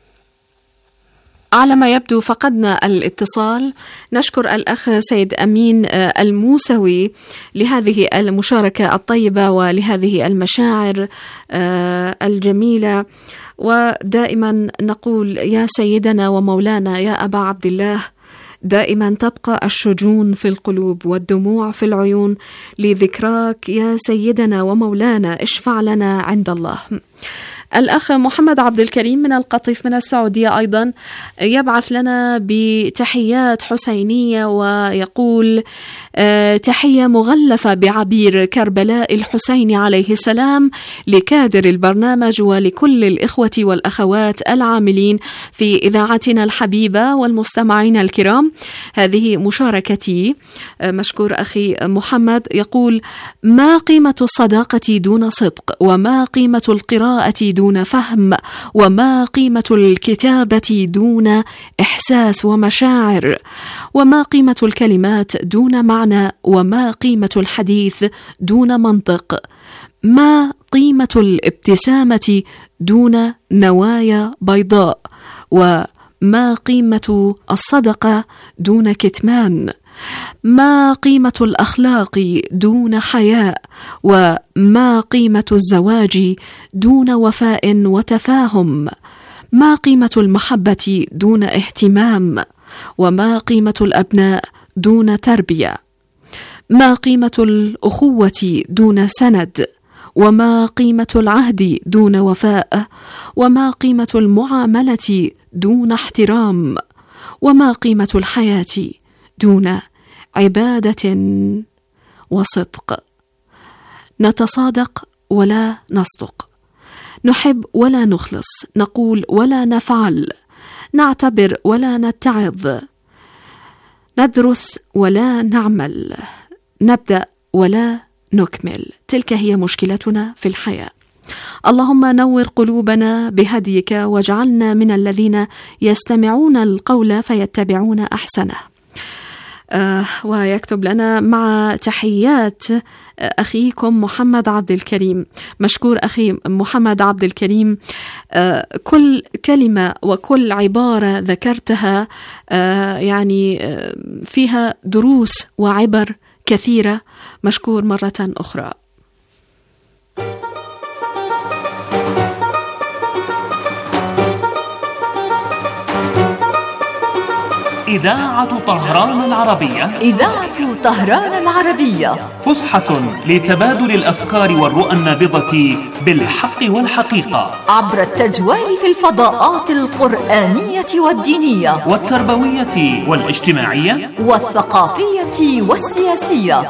على ما يبدو فقدنا الاتصال. نشكر الأخ سيد أمين الموسوي لهذه المشاركة الطيبة ولهذه المشاعر الجميلة. ودائما نقول: يا سيدنا ومولانا يا أبا عبد الله، دائما تبقى الشجون في القلوب والدموع في العيون لذكراك يا سيدنا ومولانا، اشفع لنا عند الله. الأخ محمد عبد الكريم من القطيف من السعودية أيضا يبعث لنا بتحيات حسينية ويقول: أه تحية مغلفة بعبير كربلاء الحسين عليه السلام لكادر البرنامج ولكل الإخوة والأخوات العاملين في إذاعتنا الحبيبة والمستمعين الكرام. هذه مشاركتي. أه مشكور أخي محمد. يقول: ما قيمة الصداقة دون صدق، وما قيمة القراءة دون فهم، وما قيمة الكتابة دون إحساس ومشاعر، وما قيمة الكلمات دون معنى، وما قيمة الحديث دون منطق، ما قيمة الابتسامة دون نوايا بيضاء؟ وما قيمة الصدقة دون كتمان؟ ما قيمة الأخلاق دون حياء؟ وما قيمة الزواج دون وفاء وتفاهم؟ ما قيمة المحبة دون اهتمام؟ وما قيمة الأبناء دون تربية؟ ما قيمة الأخوة دون سند؟ وما قيمة العهد دون وفاء؟ وما قيمة المعاملة دون احترام؟ وما قيمة الحياة دون عبادة وصدق؟ نتصادق ولا نصدق، نحب ولا نخلص، نقول ولا نفعل، نعتبر ولا نتعظ، ندرس ولا نعمل، نبدأ ولا نكمل. تلك هي مشكلتنا في الحياة. اللهم نور قلوبنا بهديك واجعلنا من الذين يستمعون القول فيتبعون أحسنه. آه ويكتب لنا مع تحيات أخيكم محمد عبد الكريم. مشكور أخي محمد عبد الكريم، آه كل كلمة وكل عبارة ذكرتها آه يعني آه فيها دروس وعبر كثيرة. مشكور مرة أخرى.
إذاعة طهران العربية.
إذاعة طهران العربية،
فسحة لتبادل الأفكار والرؤى النابضة بالحق والحقيقة،
عبر التجوال في الفضاءات القرآنية والدينية
والتربوية والاجتماعية
والثقافية والسياسية.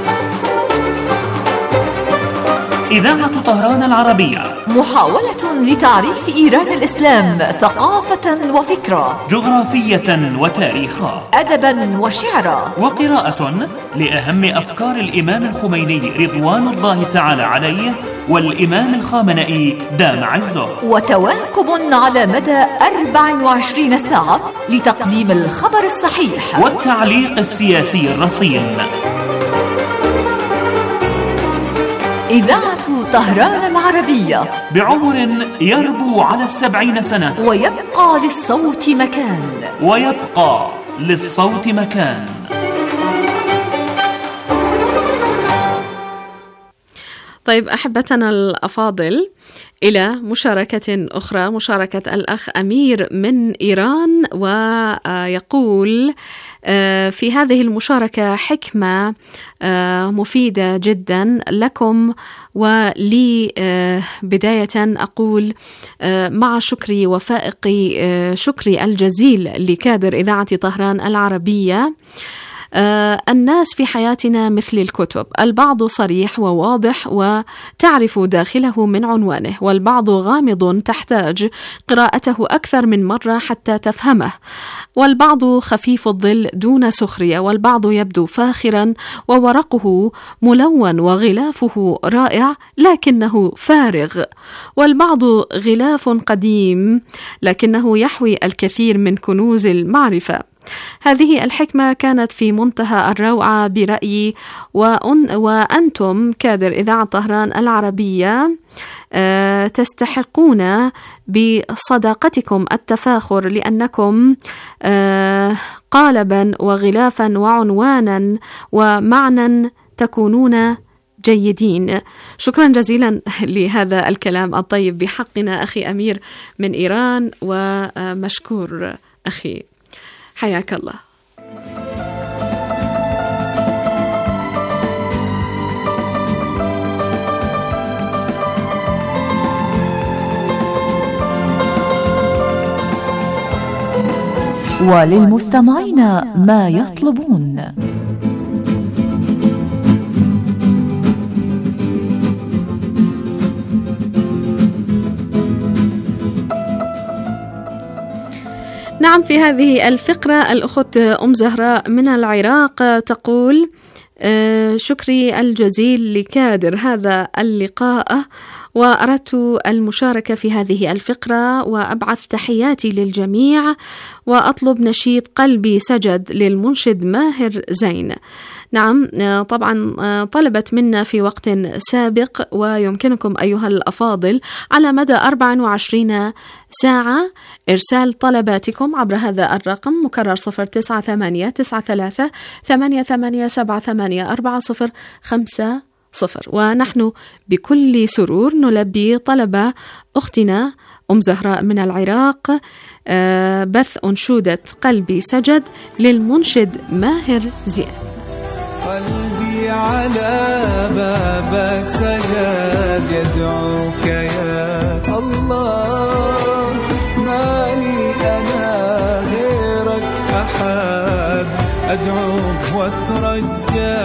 إذاعة طهران العربية،
محاولة لتعريف إيران الإسلام ثقافة وفكرة،
جغرافية وتاريخا،
أدبا وشعرا،
وقراءة لأهم أفكار الإمام الخميني رضوان الله تعالى عليه والإمام الخامنئي دام عزه،
وتواكب على مدى أربع وعشرين ساعة لتقديم الخبر الصحيح
والتعليق السياسي الرصين.
إذاعة طهران العربية،
بعمر يربو على السبعين سنة،
ويبقى للصوت مكان،
ويبقى للصوت مكان.
طيب أحبتنا الأفاضل، إلى مشاركة أخرى، مشاركة الأخ أمير من إيران، ويقول في هذه المشاركة حكمة مفيدة جدا لكم ولي. بداية أقول مع شكري وفائق شكري الجزيل لكادر إذاعة طهران العربية، آه الناس في حياتنا مثل الكتب، البعض صريح وواضح وتعرف داخله من عنوانه، والبعض غامض تحتاج قراءته أكثر من مرة حتى تفهمه، والبعض خفيف الظل دون سخرية، والبعض يبدو فاخرا وورقه ملون وغلافه رائع لكنه فارغ، والبعض غلاف قديم لكنه يحوي الكثير من كنوز المعرفة. هذه الحكمة كانت في منتهى الروعة برأيي، وأن وأنتم كادر إذاعة طهران العربية أه تستحقون بصداقتكم التفاخر، لأنكم أه قالبا وغلافا وعنوانا ومعنى تكونون جيدين. شكرا جزيلا لهذا الكلام الطيب بحقنا أخي أمير من إيران، ومشكور أخي، حياك الله.
وللمستمعين ما يطلبون.
نعم، في هذه الفقرة الأخت أم زهراء من العراق تقول: شكري الجزيل لكادر هذا اللقاء وأردت المشاركة في هذه الفقرة وأبعث تحياتي للجميع وأطلب نشيد قلبي سجد للمنشد ماهر زين. نعم طبعا طلبت منا في وقت سابق، ويمكنكم أيها الأفاضل على مدى أربع وعشرين ساعة إرسال طلباتكم عبر هذا الرقم مكرر صفر تسعة ثمانية تسعة ثلاثة ثمانية ثمانية سبعة ثمانية أربعة صفر خمسة صفر، ونحن بكل سرور نلبي طلب أختنا أم زهراء من العراق بث أنشودة قلبي سجد للمنشد ماهر زين.
قلبي على بابك سجد يدعوك يا الله، ما لي أنا غيرك أحد أدعوك واترجى.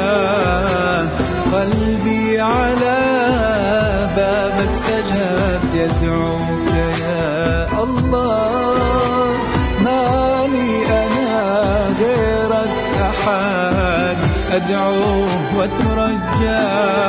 قلبي على بابك سجد يدعوك يا الله، ما لي أنا غيرك أحد أدعوه واترجى.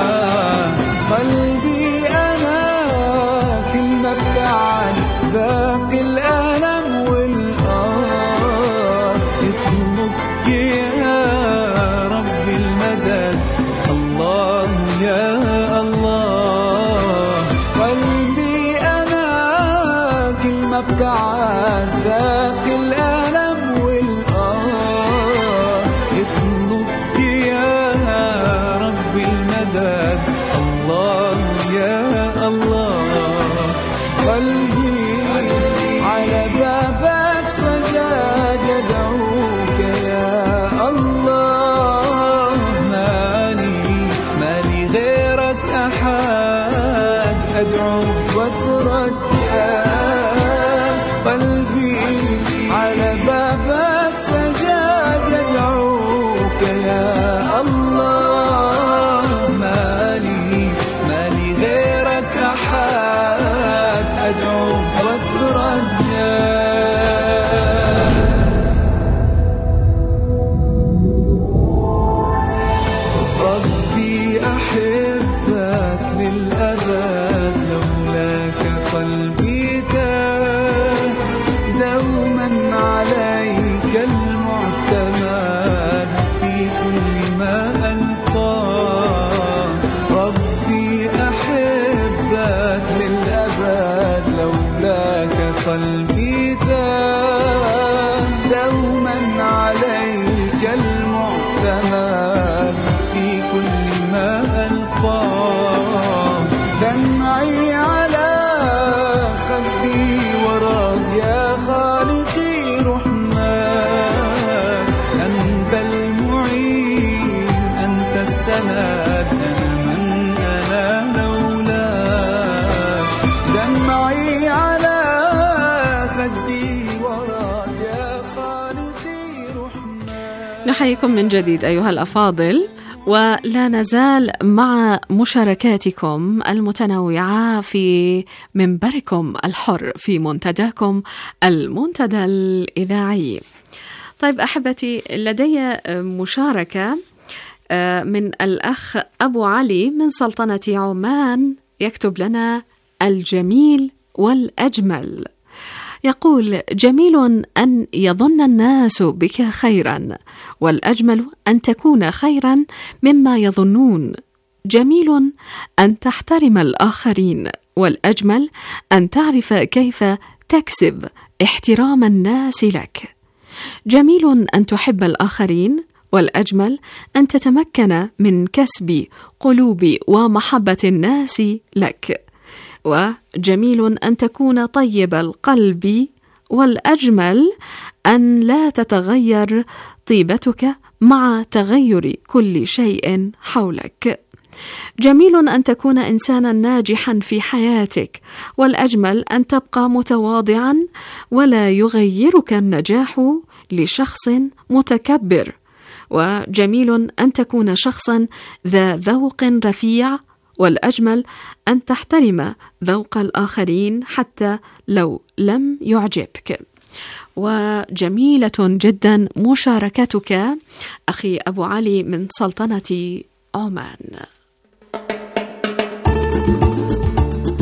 قلبي أنا كل ما ابتعد ذاق الألم والآه يطلبك يا رب المدد الله يا الله. قلبي أنا كل ما ابتعد ذاق الألم والآه يطلبك يا رب المدد الله يا الله. قلبي على بابك سجاد يدعوك يا الله، مالي مالي غيرك أحد أدعوك واترجى. قلبي على بابك سجاد يدعوك يا الله، مالي مالي غيرك أحد أدعوك واترجى. ربي أحبك للأبد لولاك قلبي تاه، دوما عليك المعتمد في كل ما ألقاه. ربي أحبك للأبد لولاك قلبي تاه، دوما عليك المعتمد في كل ما ألقاه. دمعي على خدي وراك يا خالقي رحمن، أنت المعين أنت السند، أنا من أنا لولاك. دمعي على خدي وراك يا خالقي رحمن.
نحييكم من جديد أيها الأفاضل، ولا نزال مع مشاركاتكم المتنوعة في منبركم الحر في منتداكم المنتدى الإذاعي. طيب أحبتي، لدي مشاركة من الأخ أبو علي من سلطنة عمان، يكتب لنا الجميل والأجمل. يقول: جميل أن يظن الناس بك خيرا، والأجمل أن تكون خيرا مما يظنون. جميل أن تحترم الآخرين، والأجمل أن تعرف كيف تكسب احترام الناس لك. جميل أن تحب الآخرين، والأجمل أن تتمكن من كسب قلوب ومحبة الناس لك. وجميل أن تكون طيب القلب، والأجمل أن لا تتغير طيبتك مع تغير كل شيء حولك. جميل أن تكون إنسانا ناجحا في حياتك، والأجمل أن تبقى متواضعا ولا يغيرك النجاح لشخص متكبر. وجميل أن تكون شخصا ذا ذوق رفيع، والأجمل أن تحترم ذوق الآخرين حتى لو لم يعجبك. وجميلة جدا مشاركتك أخي أبو علي من سلطنة عمان.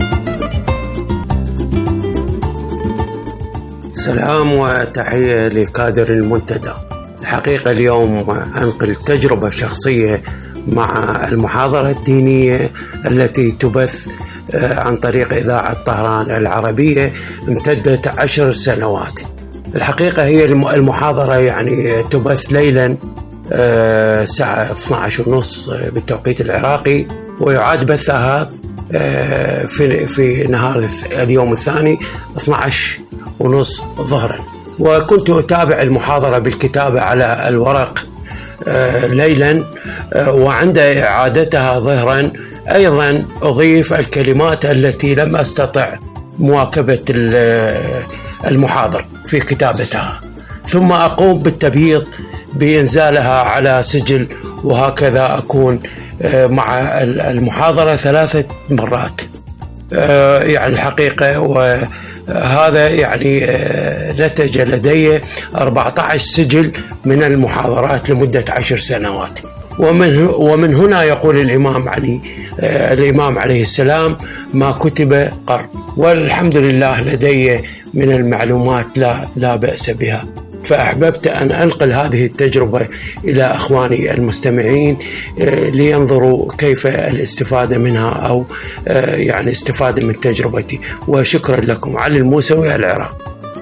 سلام وتحية لكادر المنتدى. الحقيقة اليوم أنقل تجربة شخصية مع المحاضرة الدينية التي تبث عن طريق إذاعة طهران العربية امتدت عشر سنوات. الحقيقة هي المحاضرة يعني تبث ليلا الساعة اثنتي عشرة وثلاثين بالتوقيت العراقي، ويعاد بثها في في نهار اليوم الثاني اثنتي عشرة وثلاثين ظهرا. وكنت أتابع المحاضرة بالكتابة على الورق ليلا، وعند إعادتها ظهرا أيضا أضيف الكلمات التي لم أستطع مواكبة المحاضر في كتابتها، ثم أقوم بالتبييض بإنزالها على سجل، وهكذا أكون مع المحاضرة ثلاثة مرات. يعني الحقيقة وهذا يعني نتج لدي أربعة عشر سجل من المحاضرات لمدة عشر سنوات. ومن ومن هنا يقول الإمام علي الإمام عليه السلام: ما كتب قر. والحمد لله لدي من المعلومات لا لا بأس بها. فأحببت أن أنقل هذه التجربة إلى أخواني المستمعين لينظروا كيف الاستفادة منها، أو يعني استفادة من تجربتي. وشكرا لكم. علي الموسوي، العراق.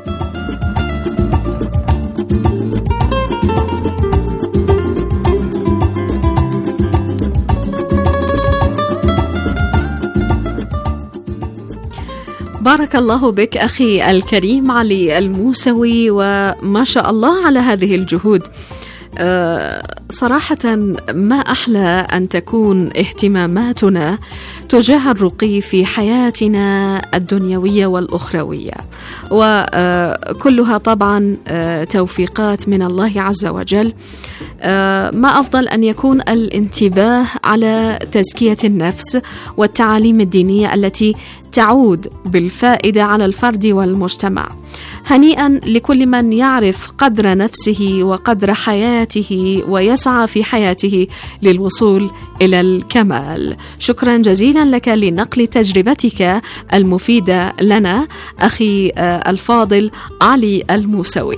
بارك الله بك أخي الكريم علي الموسوي، وما شاء الله على هذه الجهود. أه صراحة ما أحلى أن تكون اهتماماتنا تجاه الرقي في حياتنا الدنيوية والأخروية، وكلها طبعا توفيقات من الله عز وجل. ما أفضل أن يكون الانتباه على تزكية النفس والتعاليم الدينية التي تعود بالفائدة على الفرد والمجتمع. هنيئا لكل من يعرف قدر نفسه وقدر حياته ويسعى في حياته للوصول إلى الكمال. شكرا جزيلا لك لنقل تجربتك المفيدة لنا أخي الفاضل علي الموسوي.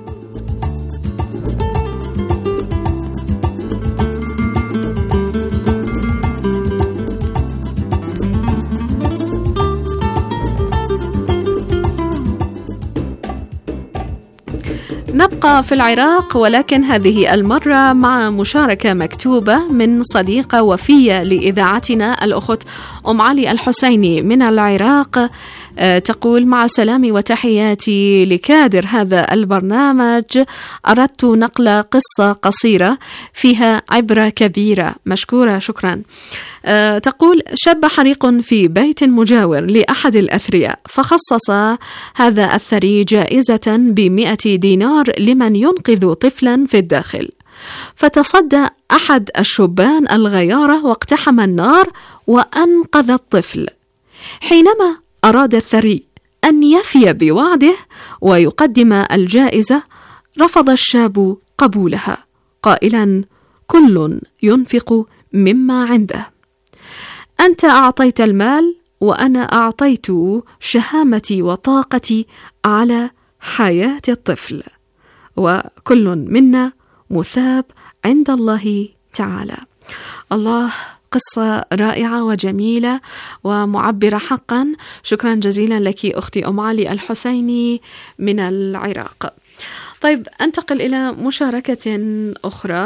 نبقى في العراق، ولكن هذه المرة مع مشاركة مكتوبة من صديقة وفية لإذاعتنا الأخت أم علي الحسيني من العراق. تقول: مع سلامي وتحياتي لكادر هذا البرنامج، أردت نقل قصة قصيرة فيها عبرة كبيرة. مشكورة، شكرا. تقول: شب حريق في بيت مجاور لأحد الأثرياء، فخصص هذا الثري جائزة بمئة دينار لمن ينقذ طفلا في الداخل، فتصدى أحد الشبان الغيارة واقتحم النار وأنقذ الطفل. حينما أراد الثري أن يفي بوعده ويقدم الجائزة، رفض الشاب قبولها قائلا: كل ينفق مما عنده، أنت أعطيت المال وأنا أعطيت شهامتي وطاقتي على حياة الطفل، وكل منا مثاب عند الله تعالى. الله، قصة رائعة وجميلة ومعبرة حقا. شكرا جزيلا لك أختي أم علي الحسيني من العراق. طيب، أنتقل إلى مشاركة أخرى،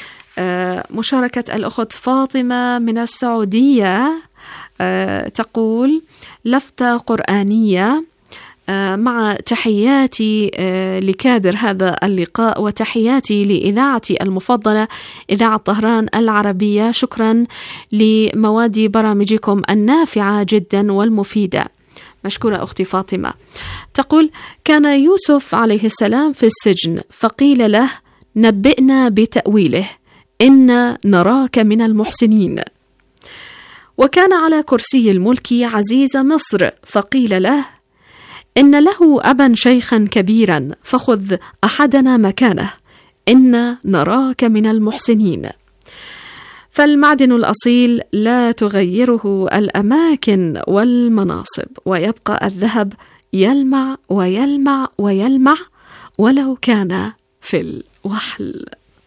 مشاركة الأخت فاطمة من السعودية. تقول: لفتة قرآنية مع تحياتي لكادر هذا اللقاء وتحياتي لإذاعتي المفضلة إذاعة طهران العربية. شكرا لمواد برامجكم النافعة جدا والمفيدة. مشكورة أختي فاطمة. تقول: كان يوسف عليه السلام في السجن، فقيل له: نبئنا بتأويله، إنا نراك من المحسنين. وكان على كرسي الملك عزيز مصر، فقيل له: إن له أبا شيخا كبيرا، فخذ أحدنا مكانه، إنا نراك من المحسنين. فالمعدن الأصيل لا تغيره الأماكن والمناصب، ويبقى الذهب يلمع ويلمع ويلمع ولو كان في الوحل.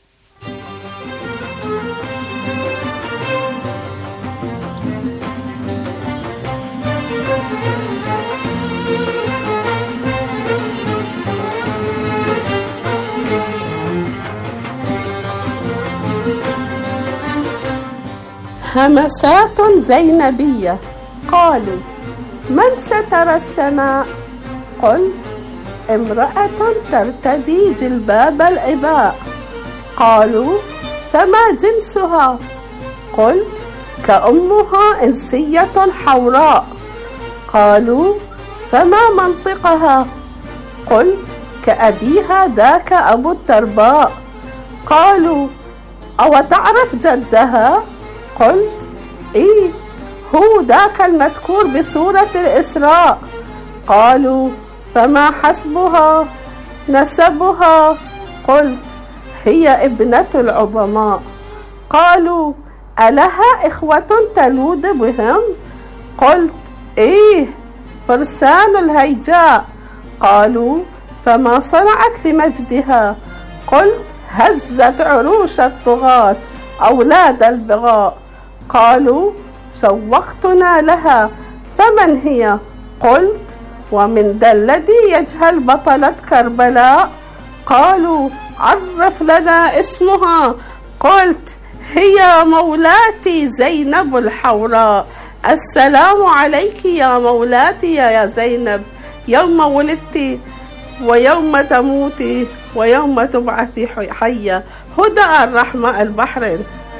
همسات زينبية. قالوا: من ستر السماء؟ قلت: امرأة ترتدي جلباب العباء. قالوا: فما جنسها؟ قلت: كأمها إنسية حوراء. قالوا: فما منطقها؟ قلت: كأبيها ذاك أبو الدرباء. قالوا: أو تعرف جدها؟ قلت: إيه، هو ذاك المذكور بسورة الإسراء. قالوا: فما حسبها؟ نسبها؟ قلت: هي ابنة العظماء. قالوا: ألها إخوة تلود بهم؟ قلت: إيه، فرسان الهيجاء. قالوا: فما صنعت لمجدها؟ قلت: هزت عروش الطغاة أولاد البغاء. قالوا: شوقتنا لها، فمن هي؟ قلت: ومن ذا الذي يجهل بطلة كربلاء؟ قالوا: عرف لنا اسمها. قلت: هي مولاتي زينب الحوراء. السلام عليك يا مولاتي يا زينب، يوم ولدت ويوم تموتي ويوم تبعثي حية. هدى الرحمة البحرين.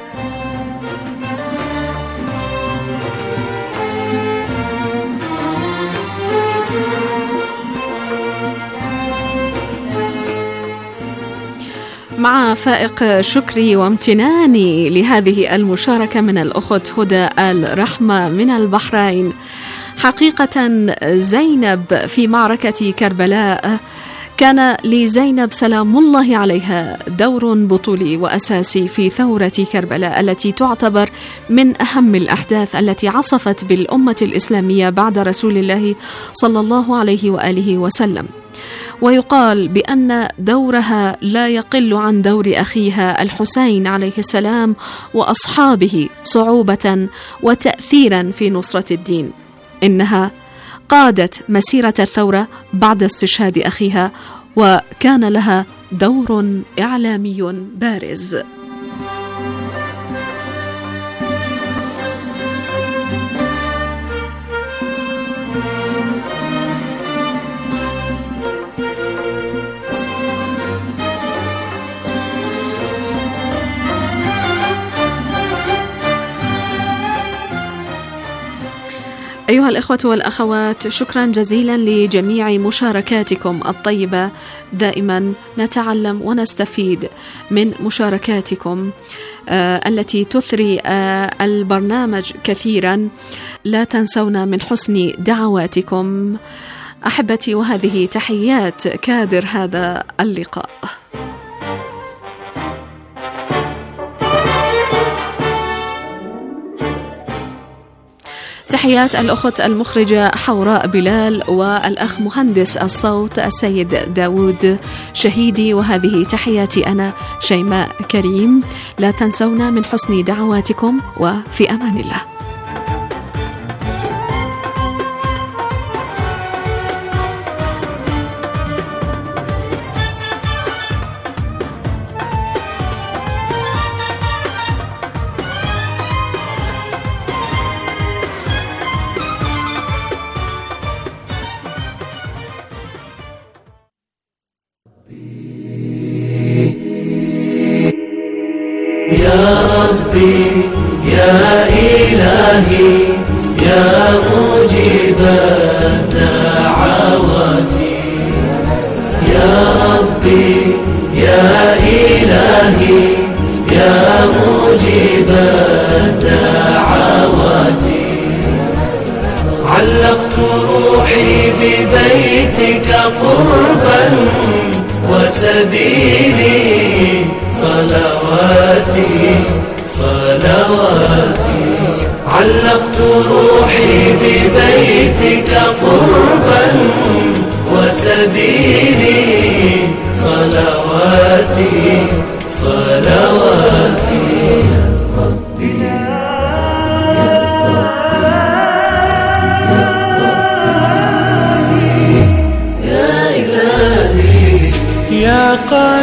مع فائق شكري وامتناني لهذه المشاركة من الأخت هدى الرحمة من البحرين. حقيقة زينب في معركة كربلاء كان لزينب سلام الله عليها دور بطولي وأساسي في ثورة كربلاء التي تعتبر من أهم الأحداث التي عصفت بالأمة الإسلامية بعد رسول الله صلى الله عليه وآله وسلم. ويقال بأن دورها لا يقل عن دور أخيها الحسين عليه السلام وأصحابه صعوبة وتأثيرا في نصرة الدين. إنها قادت مسيرة الثورة بعد استشهاد أخيها، وكان لها دور إعلامي بارز. أيها الإخوة والأخوات، شكرا جزيلا لجميع مشاركاتكم الطيبة. دائما نتعلم ونستفيد من مشاركاتكم آه التي تثري آه البرنامج كثيرا. لا تنسونا من حسن دعواتكم أحبتي، وهذه تحيات كادر هذا اللقاء. تحيات الأخت المخرجة حوراء بلال والأخ مهندس الصوت السيد داود شهيدي، وهذه تحياتي أنا شيماء كريم. لا تنسونا من حسن دعواتكم، وفي أمان الله.
يا ربي يا إلهي يا مجيب الدعوات، يا ربي يا إلهي يا مجيب الدعوات، علقت روحي ببيتك قربا وسبيلي صلواتي صلواتي علقت روحي ببيتك قربا وسبيلي صلواتي صلواتي ربي يا إلهي يا قائد